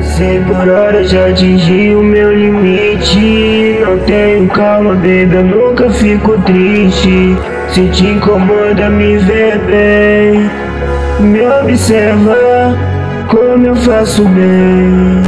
100 por hora já atingi o meu limite. Não tenho calma, baby, eu nunca fico triste. Se te incomoda me ver bem, me observa como eu faço bem.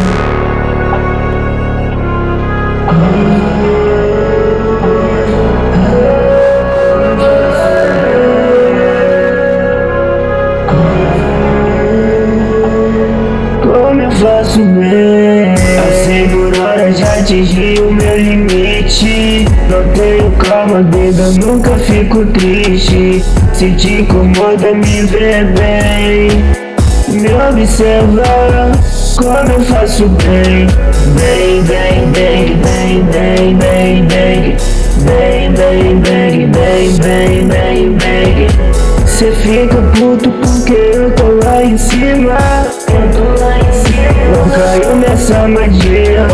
Como eu faço bem. A 100 por hora já atingi o meu limite. Não tenho calma, baby, eu nunca fico triste. Se te incomoda me ver bem, me observa como eu faço bem. Bem, bem, bem, bem, bem, bem, bem. Bem, bem, bem, bem, bem, bem, bem. Cê fica puto porque eu tô lá em cima. Eu tô lá em cima. Não caio nessa armadilha.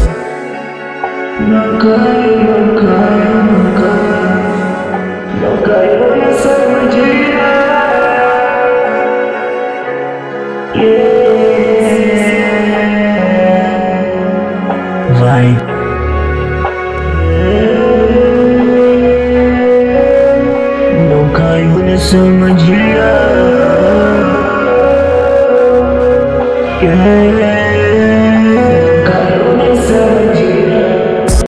Não caio, não caio, não caio. Não caio nessa armadilha. Vai. Não caio nessa armadilha.